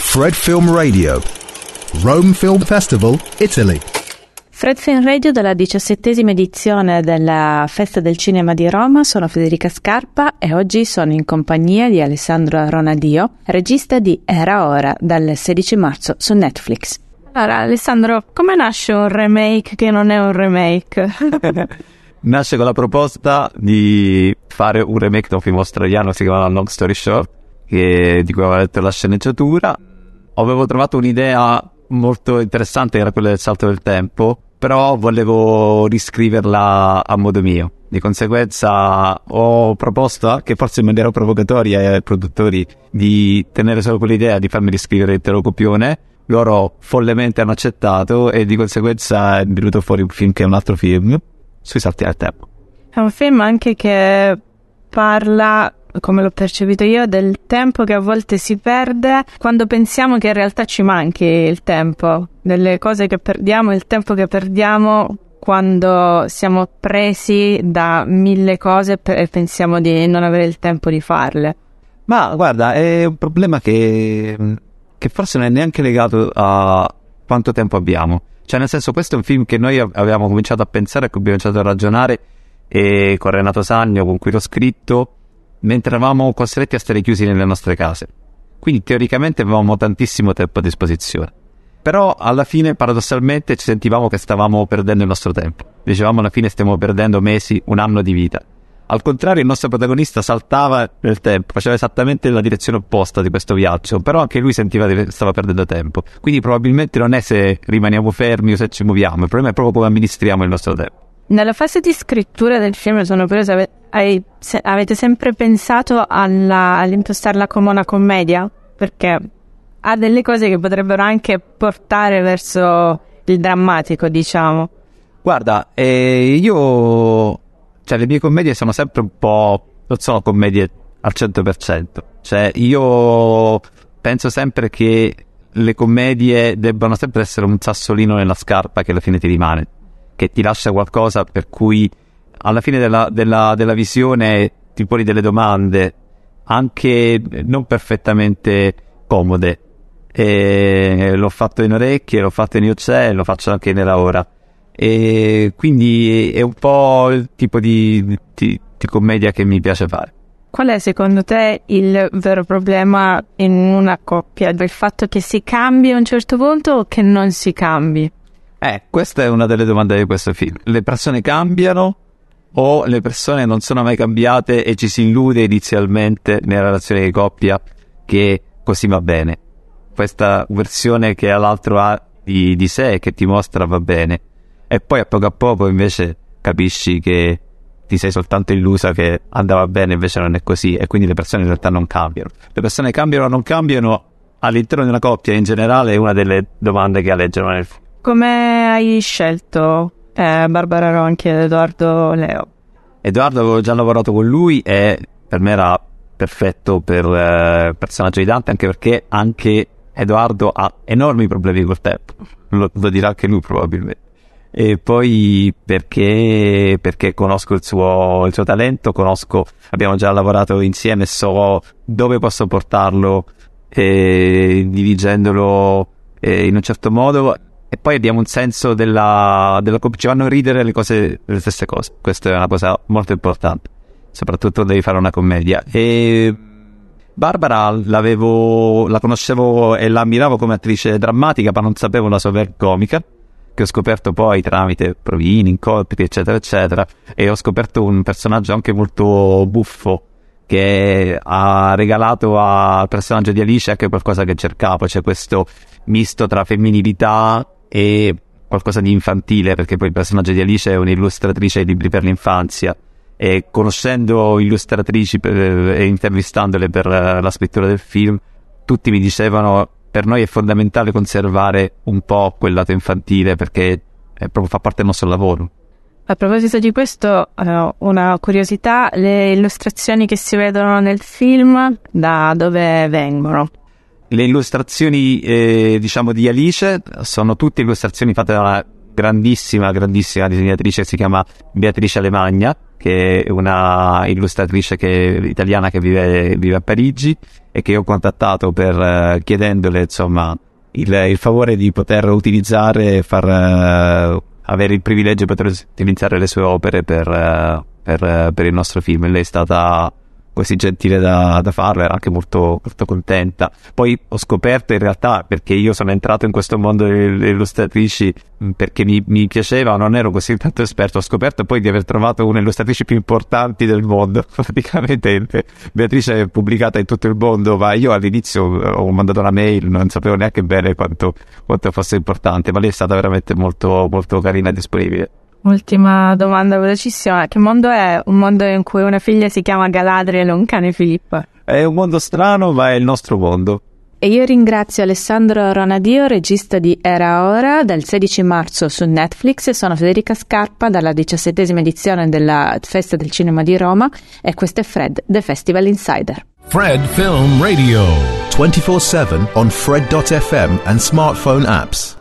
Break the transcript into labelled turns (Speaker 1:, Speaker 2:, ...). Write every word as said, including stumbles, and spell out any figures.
Speaker 1: Fred Film Radio, Rome Film Festival, Italy.
Speaker 2: Fred Film Radio della diciassettesima edizione della Festa del Cinema di Roma. Sono Federica Scarpa e oggi sono in compagnia di Alessandro Ronadio, regista di Era Ora, dal sedici marzo su Netflix. Allora Alessandro, come nasce un remake che non è un remake?
Speaker 3: Nasce con la proposta di fare un remake di un film australiano che si chiama Long Story Short, che, di cui avevo letto la sceneggiatura. Avevo trovato un'idea molto interessante, che era quella del salto del tempo, però volevo riscriverla a modo mio. Di conseguenza ho proposto, che forse in maniera provocatoria, ai produttori di tenere solo quell'idea di farmi riscrivere l'intero copione. Loro follemente hanno accettato e di conseguenza è venuto fuori un film che è un altro film sui salti del tempo.
Speaker 2: È un film anche che parla, come l'ho percepito io, del tempo che a volte si perde quando pensiamo che in realtà ci manchi il tempo, delle cose che perdiamo, il tempo che perdiamo quando siamo presi da mille cose e pensiamo di non avere il tempo di farle.
Speaker 3: Ma guarda, è un problema che, che forse non è neanche legato a quanto tempo abbiamo. Cioè, nel senso, questo è un film che noi avevamo cominciato a pensare, e abbiamo cominciato a ragionare e con Renato Sagno, con cui l'ho scritto, mentre eravamo costretti a stare chiusi nelle nostre case. Quindi teoricamente avevamo tantissimo tempo a disposizione. Però alla fine, paradossalmente, ci sentivamo che stavamo perdendo il nostro tempo. Dicevamo alla fine stiamo perdendo mesi, un anno di vita. Al contrario, il nostro protagonista saltava nel tempo, faceva esattamente la direzione opposta di questo viaggio, però anche lui sentiva che stava perdendo tempo. Quindi probabilmente non è se rimaniamo fermi o se ci muoviamo, il problema è proprio come amministriamo il nostro tempo.
Speaker 2: Nella fase di scrittura del film, sono curiosa, ave- hai, se, avete sempre pensato alla, all'impostarla come una commedia? Perché ha delle cose che potrebbero anche portare verso il drammatico, diciamo.
Speaker 3: Guarda, eh, io... Cioè, le mie commedie sono sempre un po'... non sono commedie al cento per cento. Cioè, io penso sempre che le commedie debbano sempre essere un sassolino nella scarpa che alla fine ti rimane, che ti lascia qualcosa per cui alla fine della, della, della visione ti poni delle domande, anche non perfettamente comode. E l'ho fatto in Orecchie, l'ho fatto in Io c'è, lo faccio anche in Era Ora. E quindi è un po' il tipo di, di, di commedia che mi piace fare.
Speaker 2: Qual è secondo te il vero problema in una coppia? Il fatto che si cambi a un certo punto o che non si cambi?
Speaker 3: Eh, questa è una delle domande di questo film. Le persone cambiano o le persone non sono mai cambiate e ci si illude inizialmente nella relazione di coppia che così va bene? Questa versione che l'altro ha di, di sé e che ti mostra va bene. E poi a poco a poco invece capisci che ti sei soltanto illusa che andava bene, invece non è così, e quindi le persone in realtà non cambiano. Le persone cambiano o non cambiano all'interno di una coppia in generale è una delle domande che aleggiano nel film.
Speaker 2: Come hai scelto eh, Barbara Ronchi ed Edoardo Leo?
Speaker 3: Edoardo avevo già lavorato con lui e per me era perfetto per il eh, personaggio di Dante, anche perché anche Edoardo ha enormi problemi col tempo, lo, lo dirà anche lui probabilmente. E poi perché perché conosco il suo il suo talento, conosco, abbiamo già lavorato insieme, so dove posso portarlo eh, dirigendolo eh, in un certo modo, e poi abbiamo un senso della della ci fanno ridere le cose, le stesse cose. Questa è una cosa molto importante, soprattutto devi fare una commedia. E Barbara l'avevo la conoscevo e la ammiravo come attrice drammatica, ma non sapevo la sua verve comica, che ho scoperto poi tramite provini, incontri, eccetera eccetera, e ho scoperto un personaggio anche molto buffo che ha regalato al personaggio di Alice anche qualcosa che cercavo, cioè questo misto tra femminilità e qualcosa di infantile, perché poi il personaggio di Alice è un'illustratrice di libri per l'infanzia, e conoscendo illustratrici per, e intervistandole per la scrittura del film, tutti mi dicevano: per noi è fondamentale conservare un po' quel lato infantile, perché è proprio fa parte del nostro lavoro.
Speaker 2: A proposito di questo, uh, una curiosità: le illustrazioni che si vedono nel film, da dove vengono?
Speaker 3: Le illustrazioni eh, diciamo di Alice sono tutte illustrazioni fatte da una grandissima, grandissima disegnatrice che si chiama Beatrice Alemagna, che è una illustratrice che, italiana che vive, vive a Parigi, e che io ho contattato per uh, chiedendole insomma il, il favore di poter utilizzare e far uh, avere il privilegio di poter utilizzare le sue opere per, uh, per, uh, per il nostro film. E lei è stata così gentile da, da farlo, era anche molto, molto contenta. Poi ho scoperto in realtà, perché io sono entrato in questo mondo delle illustratrici perché mi, mi piaceva, non ero così tanto esperto, ho scoperto poi di aver trovato una delle illustratrici più importanti del mondo. Praticamente Beatrice è pubblicata in tutto il mondo, ma io all'inizio ho mandato una mail, non sapevo neanche bene quanto, quanto fosse importante, ma lei è stata veramente molto, molto carina e disponibile.
Speaker 2: Ultima domanda velocissima: che mondo è un mondo in cui una figlia si chiama Galadriel e un cane Filippo?
Speaker 3: È un mondo strano, ma è il nostro mondo.
Speaker 2: E io ringrazio Alessandro Ronadio, regista di Era Ora, dal sedici marzo su Netflix. Sono Federica Scarpa dalla diciassettesima edizione della Festa del Cinema di Roma e questo è Fred, The Festival Insider.
Speaker 1: Fred Film Radio twenty-four seven on Fred dot f m and smartphone apps.